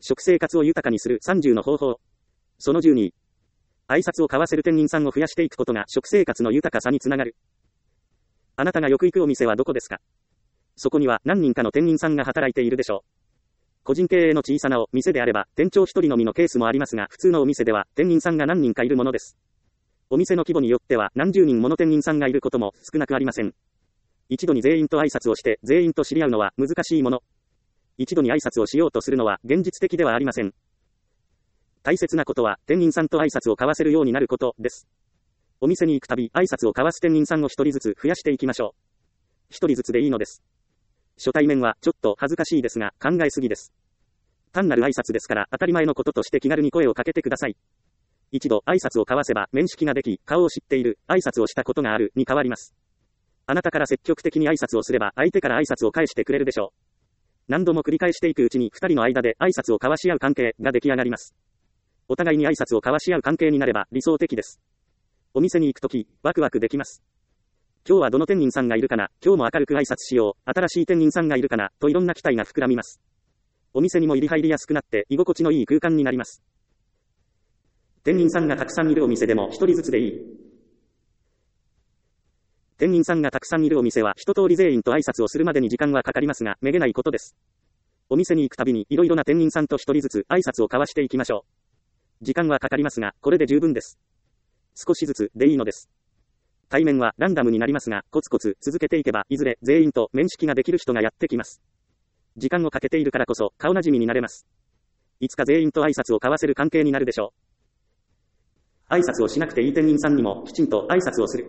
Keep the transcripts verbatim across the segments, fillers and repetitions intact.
食生活を豊かにするさんじゅうの方法。そのじゅうに。挨拶を交わせる店員さんを増やしていくことが食生活の豊かさにつながる。あなたがよく行くお店はどこですか？そこには何人かの店員さんが働いているでしょう。個人経営の小さなお店であれば店長一人のみのケースもありますが、普通のお店では店員さんが何人かいるものです。お店の規模によっては何十人もの店員さんがいることも少なくありません。一度に全員と挨拶をして全員と知り合うのは難しいもの。一度に挨拶をしようとするのは現実的ではありません。大切なことは店員さんと挨拶を交わせるようになることです。お店に行くたび挨拶を交わす店員さんを一人ずつ増やしていきましょう。一人ずつでいいのです。初対面はちょっと恥ずかしいですが考えすぎです。単なる挨拶ですから当たり前のこととして気軽に声をかけてください。一度挨拶を交わせば面識ができ、顔を知っている、挨拶をしたことがあるに変わります。あなたから積極的に挨拶をすれば相手から挨拶を返してくれるでしょう。何度も繰り返していくうちに二人の間で挨拶を交わし合う関係が出来上がります。お互いに挨拶を交わし合う関係になれば理想的です。お店に行くとき、ワクワクできます。今日はどの店員さんがいるかな、今日も明るく挨拶しよう、新しい店員さんがいるかな、といろんな期待が膨らみます。お店にも入り入りやすくなって居心地のいい空間になります。店員さんがたくさんいるお店でも一人ずつでいい。店員さんがたくさんいるお店は一通り全員と挨拶をするまでに時間はかかりますが、めげないことです。お店に行くたびにいろいろな店員さんと一人ずつ挨拶を交わしていきましょう。時間はかかりますが、これで十分です。少しずつでいいのです。対面はランダムになりますが、コツコツ続けていけば、いずれ全員と面識ができる人がやってきます。時間をかけているからこそ、顔なじみになれます。いつか全員と挨拶を交わせる関係になるでしょう。挨拶をしなくていい店員さんにも、きちんと挨拶をする。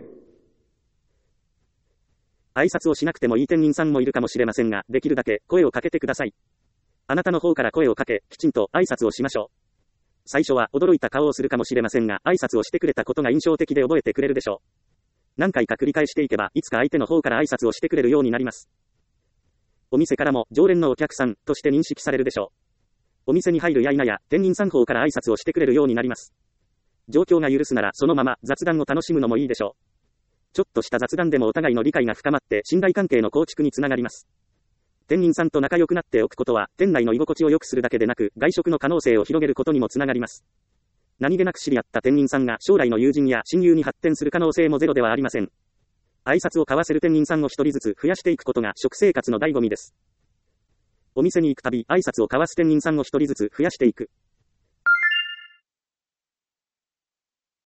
挨拶をしなくてもいい店員さんもいるかもしれませんが、できるだけ声をかけてください。あなたの方から声をかけ、きちんと挨拶をしましょう。最初は驚いた顔をするかもしれませんが、挨拶をしてくれたことが印象的で覚えてくれるでしょう。何回か繰り返していけば、いつか相手の方から挨拶をしてくれるようになります。お店からも常連のお客さんとして認識されるでしょう。お店に入るや否や、店員さん方から挨拶をしてくれるようになります。状況が許すならそのまま雑談を楽しむのもいいでしょう。ちょっとした雑談でもお互いの理解が深まって信頼関係の構築につながります。店員さんと仲良くなっておくことは、店内の居心地を良くするだけでなく、外食の可能性を広げることにもつながります。何気なく知り合った店員さんが将来の友人や親友に発展する可能性もゼロではありません。挨拶を交わせる店員さんを一人ずつ増やしていくことが食生活の醍醐味です。お店に行くたび挨拶を交わす店員さんを一人ずつ増やしていく。